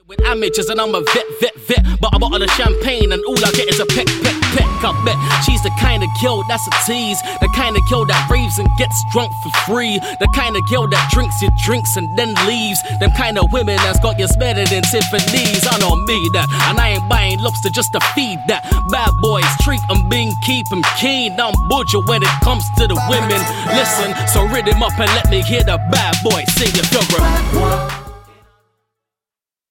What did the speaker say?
With amateurs and I'm a vet, but I bottle of champagne and all I get is a peck. I bet she's the kind of girl that's a tease, the kind of girl that raves and gets drunk for free, the kind of girl that drinks your drinks and then leaves, them kind of women that's got you smelling in Tiffany's. I know me that, and I ain't buying lobster just to feed that. Bad boys treat them being, keep them keen. I'm butcher when it comes to the women. Listen, so rid him up and let me hear the bad boy sing your feel.